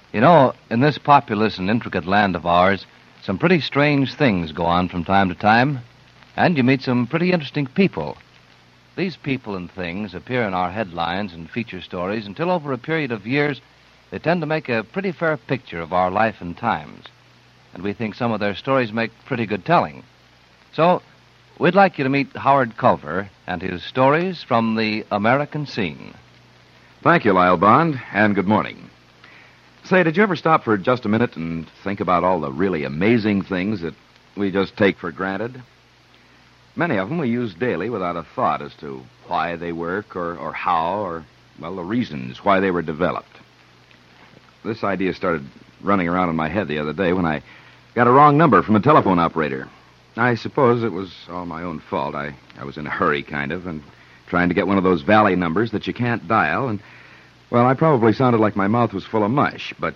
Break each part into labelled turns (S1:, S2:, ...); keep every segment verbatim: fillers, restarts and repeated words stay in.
S1: You know, in this populous and intricate land of ours, some pretty strange things go on from time to time, and you meet some pretty interesting people. These people and things appear in our headlines and feature stories until over a period of years they tend to make a pretty fair picture of our life and times. And we think some of their stories make pretty good telling. So, we'd like you to meet Howard Culver and his stories from the American scene.
S2: Thank you, Lyle Bond, and good morning. Say, did you ever stop for just a minute and think about all the really amazing things that we just take for granted? Many of them we use daily without a thought as to why they work or, or how or, well, the reasons why they were developed. This idea started running around in my head the other day when I got a wrong number from a telephone operator. I suppose it was all my own fault. I, I was in a hurry, kind of, and trying to get one of those valley numbers that you can't dial, and, well, I probably sounded like my mouth was full of mush, but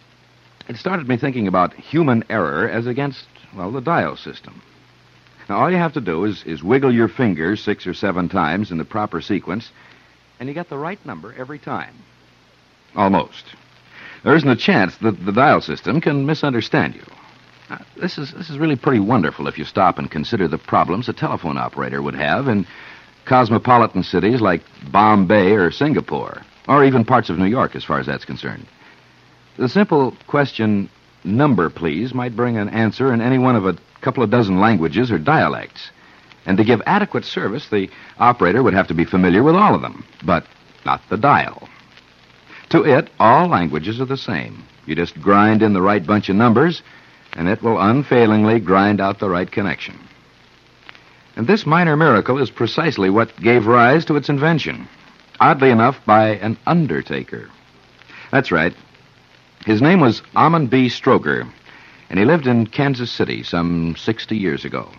S2: it started me thinking about human error as against, well, the dial system. Now, all you have to do is, is wiggle your fingers six or seven times in the proper sequence, and you get the right number every time. Almost. There isn't a chance that the dial system can misunderstand you. Now, this is this is really pretty wonderful if you stop and consider the problems a telephone operator would have in cosmopolitan cities like Bombay or Singapore, or even parts of New York as far as that's concerned. The simple question, number please, might bring an answer in any one of a couple of dozen languages or dialects. And to give adequate service, the operator would have to be familiar with all of them, but not the dial. To it, all languages are the same. You just grind in the right bunch of numbers, and it will unfailingly grind out the right connection. And this minor miracle is precisely what gave rise to its invention, oddly enough, by an undertaker. That's right. His name was Amon B. Stroger, and he lived in Kansas City some sixty years ago.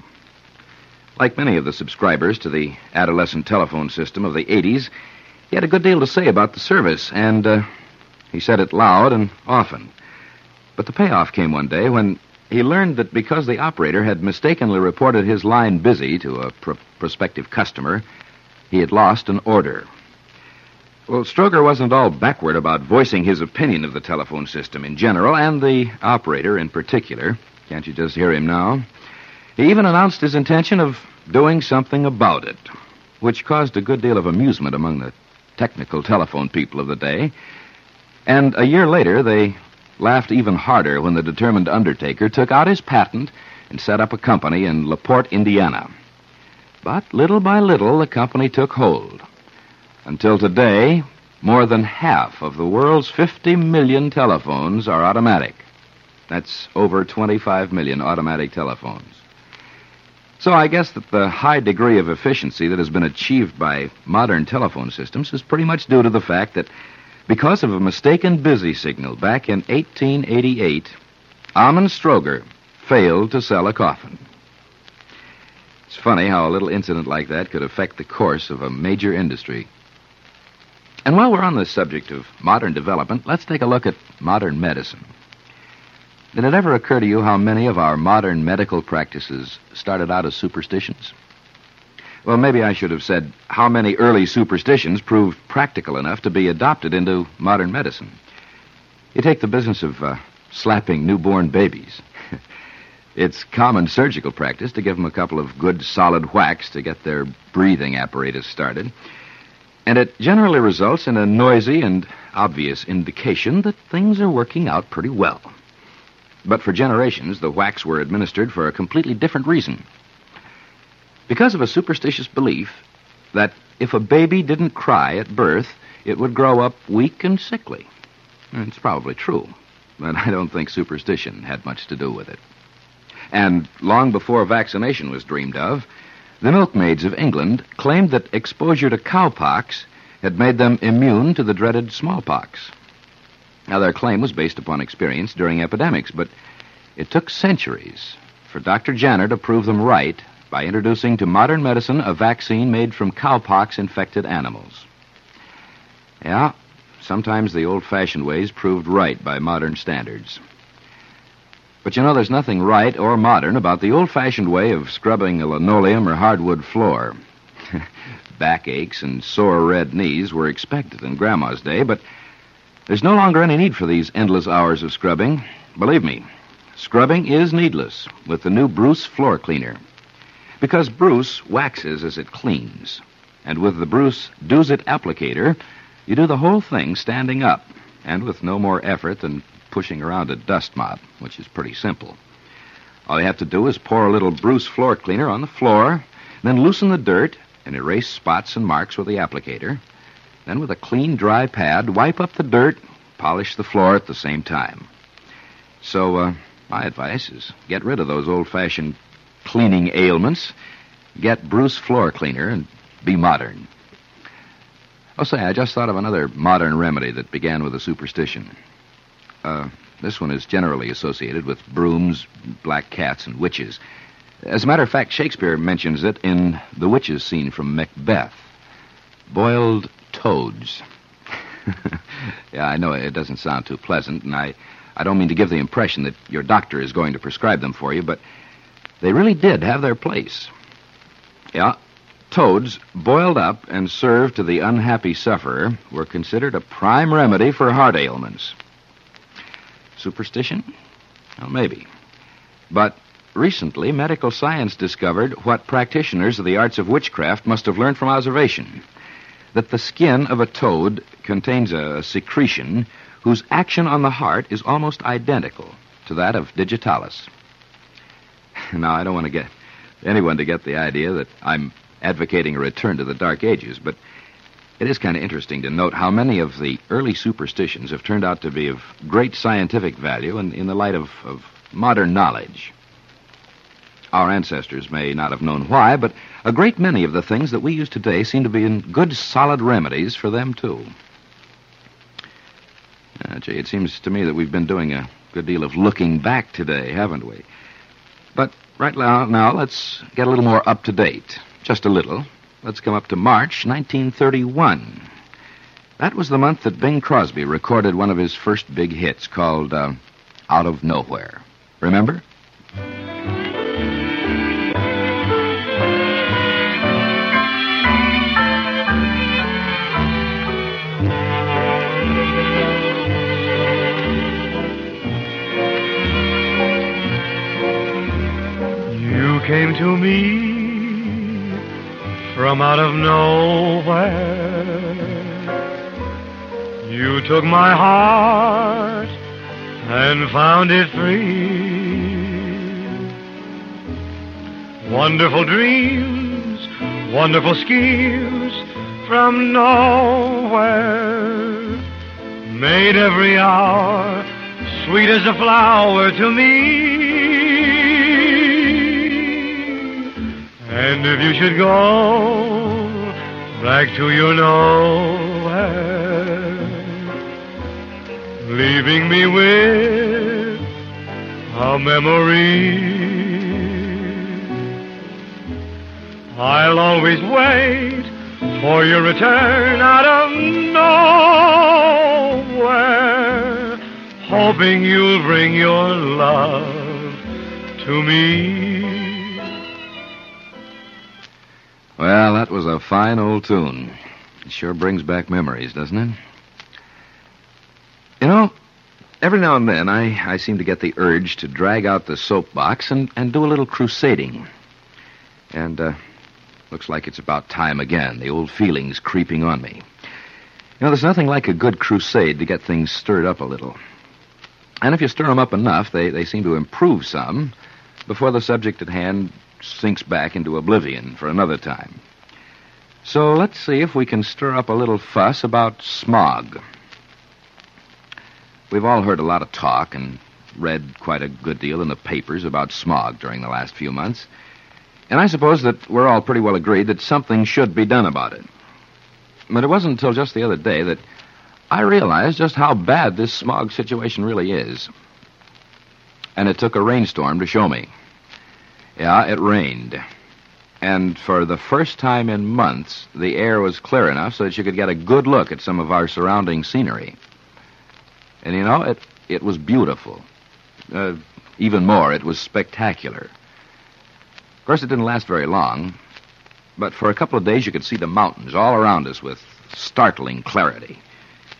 S2: Like many of the subscribers to the adolescent telephone system of the eighties, he had a good deal to say about the service, and uh, he said it loud and often. But the payoff came one day when he learned that because the operator had mistakenly reported his line busy to a pr- prospective customer, he had lost an order. Well, Stroger wasn't all backward about voicing his opinion of the telephone system in general, and the operator in particular. Can't you just hear him now? He even announced his intention of doing something about it, which caused a good deal of amusement among the technical telephone people of the day. And a year later, they laughed even harder when the determined undertaker took out his patent and set up a company in LaPorte, Indiana. But little by little, the company took hold. Until today, more than half of the world's fifty million telephones are automatic. That's over twenty-five million automatic telephones. So I guess that the high degree of efficiency that has been achieved by modern telephone systems is pretty much due to the fact that because of a mistaken busy signal back in eighteen eighty-eight, Amon Stroger failed to sell a coffin. It's funny how a little incident like that could affect the course of a major industry. And while we're on the subject of modern development, let's take a look at modern medicine. Did it ever occur to you how many of our modern medical practices started out as superstitions? Well, maybe I should have said how many early superstitions proved practical enough to be adopted into modern medicine. You take the business of uh, slapping newborn babies. It's common surgical practice to give them a couple of good solid whacks to get their breathing apparatus started. And it generally results in a noisy and obvious indication that things are working out pretty well. But for generations, the whacks were administered for a completely different reason. Because of a superstitious belief that if a baby didn't cry at birth, it would grow up weak and sickly. It's probably true, but I don't think superstition had much to do with it. And long before vaccination was dreamed of, the milkmaids of England claimed that exposure to cowpox had made them immune to the dreaded smallpox. Now, their claim was based upon experience during epidemics, but it took centuries for Doctor Jenner to prove them right by introducing to modern medicine a vaccine made from cowpox-infected animals. Yeah, sometimes the old-fashioned ways proved right by modern standards. But you know, there's nothing right or modern about the old-fashioned way of scrubbing a linoleum or hardwood floor. Backaches and sore red knees were expected in Grandma's day, but There's no longer any need for these endless hours of scrubbing. Believe me, scrubbing is needless with the new Bruce floor cleaner. Because Bruce waxes as it cleans. And with the Bruce Do's It applicator, you do the whole thing standing up, and with no more effort than pushing around a dust mop, which is pretty simple. All you have to do is pour a little Bruce floor cleaner on the floor, then loosen the dirt and erase spots and marks with the applicator. Then with a clean, dry pad, wipe up the dirt, polish the floor at the same time. So, uh, my advice is get rid of those old-fashioned cleaning ailments, get Bruce floor cleaner, and be modern. Oh, say, I just thought of another modern remedy that began with a superstition. Uh, this one is generally associated with brooms, black cats, and witches. As a matter of fact, Shakespeare mentions it in the witches scene from Macbeth. Boiled toads. Yeah, I know it doesn't sound too pleasant, and I, I don't mean to give the impression that your doctor is going to prescribe them for you, but they really did have their place. Yeah, toads, boiled up and served to the unhappy sufferer, were considered a prime remedy for heart ailments. Superstition? Well, maybe. But recently, medical science discovered what practitioners of the arts of witchcraft must have learned from observation. That the skin of a toad contains a secretion whose action on the heart is almost identical to that of digitalis. Now, I don't want to get anyone to get the idea that I'm advocating a return to the Dark Ages, but it is kind of interesting to note how many of the early superstitions have turned out to be of great scientific value in, in the light of, of modern knowledge. Our ancestors may not have known why, but a great many of the things that we use today seem to be in good, solid remedies for them, too. Uh, gee, it seems to me that we've been doing a good deal of looking back today, haven't we? But right now, now let's get a little more up to date. Just a little. Let's come up to March nineteen thirty-one. That was the month that Bing Crosby recorded one of his first big hits called uh, Out of Nowhere. Remember?
S3: You came to me from out of nowhere. You took my heart and found it free. Wonderful dreams, wonderful schemes from nowhere made every hour sweet as a flower to me. And if you should go back to your nowhere, leaving me with a memory, I'll always wait for your return out of nowhere, hoping you'll bring your love to me.
S2: Well, that was a fine old tune. It sure brings back memories, doesn't it? You know, every now and then I, I seem to get the urge to drag out the soapbox and, and do a little crusading. And, uh, looks like it's about time again, the old feelings creeping on me. You know, there's nothing like a good crusade to get things stirred up a little. And if you stir them up enough, they, they seem to improve some before the subject at hand sinks back into oblivion for another time. So let's see if we can stir up a little fuss about smog. We've all heard a lot of talk and read quite a good deal in the papers about smog during the last few months. And I suppose that we're all pretty well agreed that something should be done about it. But it wasn't until just the other day that I realized just how bad this smog situation really is. And it took a rainstorm to show me. Yeah, it rained. And for the first time in months, the air was clear enough so that you could get a good look at some of our surrounding scenery. And, you know, it, it was beautiful. Uh, even more, it was spectacular. Of course, it didn't last very long, but for a couple of days you could see the mountains all around us with startling clarity.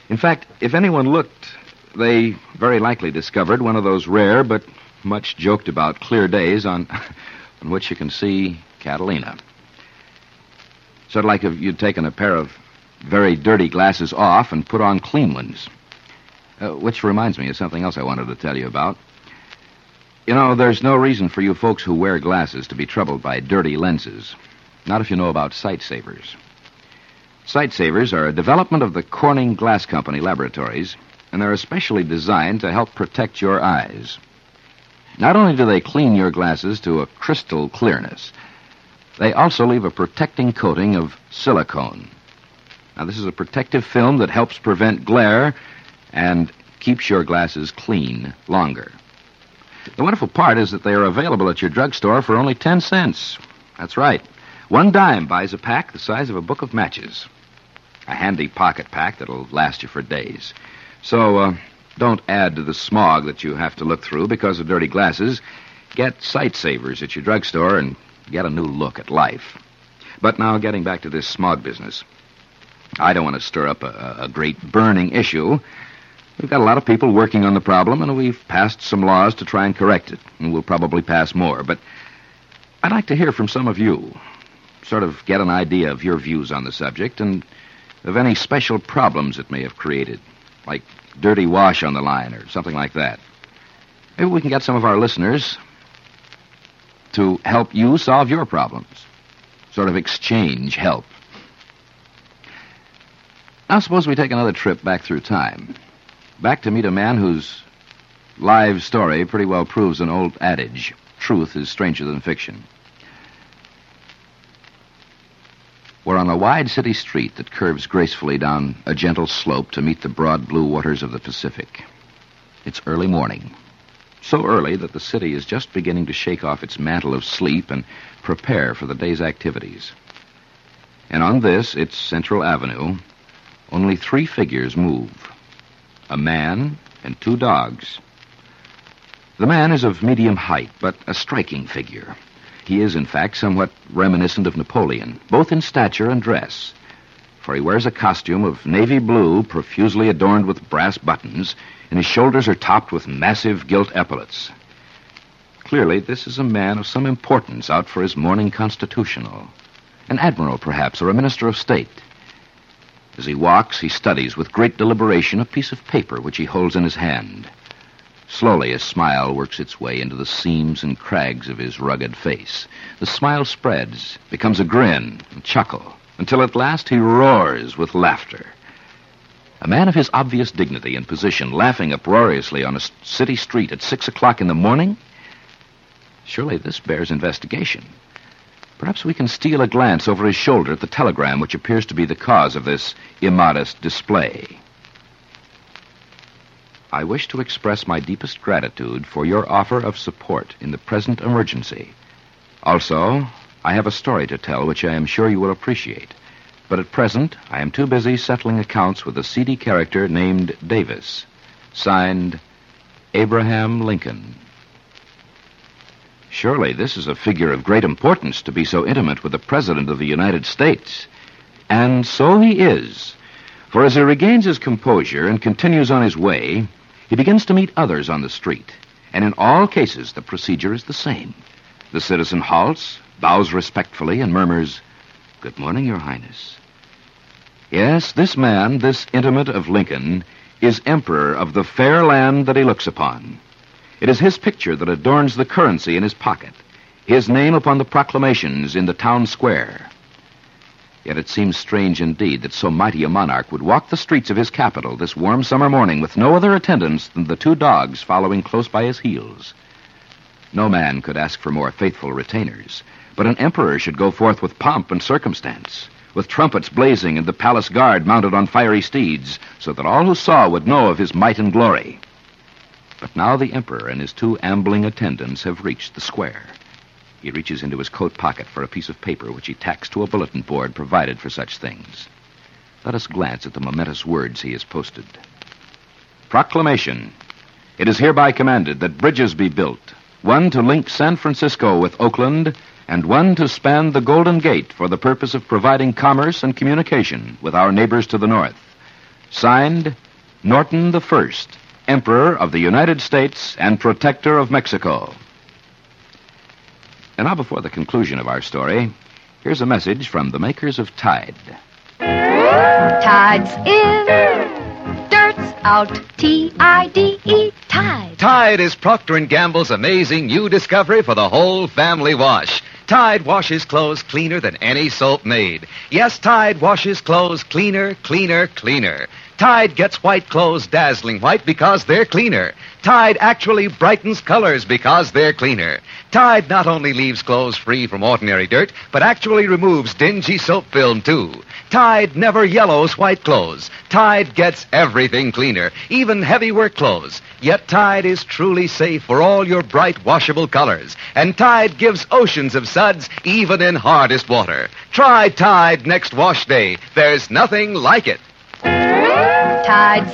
S2: In fact, if anyone looked, they very likely discovered one of those rare but much joked about clear days on, on which you can see Catalina. Sort of like if you'd taken a pair of very dirty glasses off and put on clean ones. Uh, which reminds me of something else I wanted to tell you about. You know, there's no reason for you folks who wear glasses to be troubled by dirty lenses. Not if you know about sight savers. Sight savers are a development of the Corning Glass Company laboratories, and they're especially designed to help protect your eyes. Not only do they clean your glasses to a crystal clearness, they also leave a protecting coating of silicone. Now, this is a protective film that helps prevent glare and keeps your glasses clean longer. The wonderful part is that they are available at your drugstore for only ten cents. That's right. One dime buys a pack the size of a book of matches. A handy pocket pack that'll last you for days. So, uh, don't add to the smog that you have to look through because of dirty glasses. Get sight savers at your drugstore and get a new look at life. But now, getting back to this smog business. I don't want to stir up a, a great burning issue. We've got a lot of people working on the problem, and we've passed some laws to try and correct it. And we'll probably pass more. But I'd like to hear from some of you. Sort of get an idea of your views on the subject and of any special problems it may have created, like dirty wash on the line or something like that. Maybe we can get some of our listeners to help you solve your problems. Sort of exchange help. Now suppose we take another trip back through time. Back to meet a man whose live story pretty well proves an old adage. Truth is stranger than fiction. We're on a wide city street that curves gracefully down a gentle slope to meet the broad blue waters of the Pacific. It's early morning. So early that the city is just beginning to shake off its mantle of sleep and prepare for the day's activities. And on this, its Central Avenue, only three figures move. A man and two dogs. The man is of medium height, but a striking figure. He is, in fact, somewhat reminiscent of Napoleon, both in stature and dress, for he wears a costume of navy blue profusely adorned with brass buttons, and his shoulders are topped with massive gilt epaulets. Clearly, this is a man of some importance out for his morning constitutional, an admiral, perhaps, or a minister of state. As he walks, he studies with great deliberation a piece of paper which he holds in his hand. Slowly, a smile works its way into the seams and crags of his rugged face. The smile spreads, becomes a grin, a chuckle, until at last he roars with laughter. A man of his obvious dignity and position laughing uproariously on a city street at six o'clock in the morning? Surely this bears investigation. Perhaps we can steal a glance over his shoulder at the telegram which appears to be the cause of this immodest display. I wish to express my deepest gratitude for your offer of support in the present emergency. Also, I have a story to tell which I am sure you will appreciate. But at present, I am too busy settling accounts with a seedy character named Davis. Signed, Abraham Lincoln. Surely this is a figure of great importance to be so intimate with the President of the United States. And so he is. For as he regains his composure and continues on his way, he begins to meet others on the street, and in all cases the procedure is the same. The citizen halts, bows respectfully, and murmurs, "Good morning, Your Highness." Yes, this man, this intimate of Lincoln, is emperor of the fair land that he looks upon. It is his picture that adorns the currency in his pocket, his name upon the proclamations in the town square. Yet it seems strange indeed that so mighty a monarch would walk the streets of his capital this warm summer morning with no other attendants than the two dogs following close by his heels. No man could ask for more faithful retainers, but an emperor should go forth with pomp and circumstance, with trumpets blazing and the palace guard mounted on fiery steeds, so that all who saw would know of his might and glory. But now the emperor and his two ambling attendants have reached the square. He reaches into his coat pocket for a piece of paper which he tacks to a bulletin board provided for such things. Let us glance at the momentous words he has posted. Proclamation. It is hereby commanded that bridges be built, one to link San Francisco with Oakland, and one to span the Golden Gate for the purpose of providing commerce and communication with our neighbors to the north. Signed, Norton the First, Emperor of the United States and Protector of Mexico. And now, before the conclusion of our story, here's a message from the makers of Tide.
S4: Tide's in, dirt's out, T I D E, Tide.
S5: Tide is Procter and Gamble's amazing new discovery for the whole family wash. Tide washes clothes cleaner than any soap made. Yes, Tide washes clothes cleaner, cleaner, cleaner. Tide gets white clothes dazzling white because they're cleaner. Tide actually brightens colors because they're cleaner. Tide not only leaves clothes free from ordinary dirt, but actually removes dingy soap film, too. Tide never yellows white clothes. Tide gets everything cleaner, even heavy work clothes. Yet Tide is truly safe for all your bright washable colors. And Tide gives oceans of suds even in hardest water. Try Tide next wash day. There's nothing like it.
S4: Tide's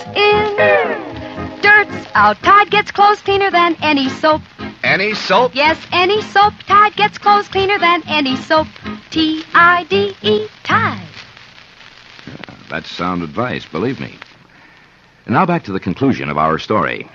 S4: in, dirt's out. Tide gets clothes cleaner than any soap.
S5: Any soap?
S4: Yes, any soap. Tide gets clothes cleaner than any soap. T I D E, Tide.
S2: Uh, that's sound advice, believe me. And now back to the conclusion of our story.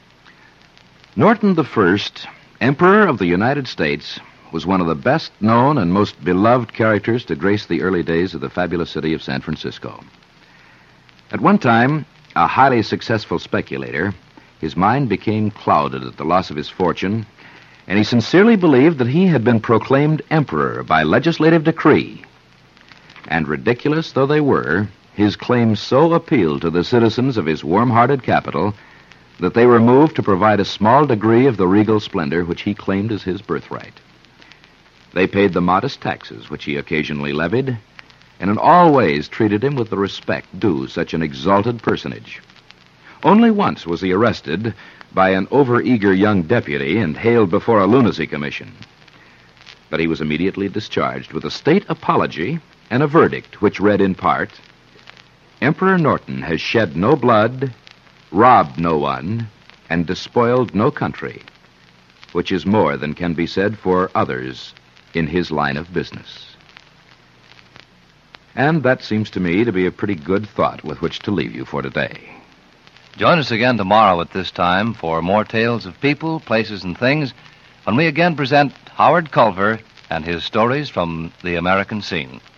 S2: Norton the First, Emperor of the United States, was one of the best known and most beloved characters to grace the early days of the fabulous city of San Francisco. At one time, a highly successful speculator, his mind became clouded at the loss of his fortune, and he sincerely believed that he had been proclaimed emperor by legislative decree. And ridiculous though they were, his claims so appealed to the citizens of his warm-hearted capital that they were moved to provide a small degree of the regal splendor which he claimed as his birthright. They paid the modest taxes which he occasionally levied, and in all ways treated him with the respect due such an exalted personage. Only once was he arrested by an overeager young deputy and haled before a lunacy commission. But he was immediately discharged with a state apology and a verdict which read in part, Emperor Norton has shed no blood, robbed no one, and despoiled no country, which is more than can be said for others in his line of business. And that seems to me to be a pretty good thought with which to leave you for today.
S1: Join us again tomorrow at this time for more tales of people, places, and things when we again present Howard Culver and his stories from the American scene.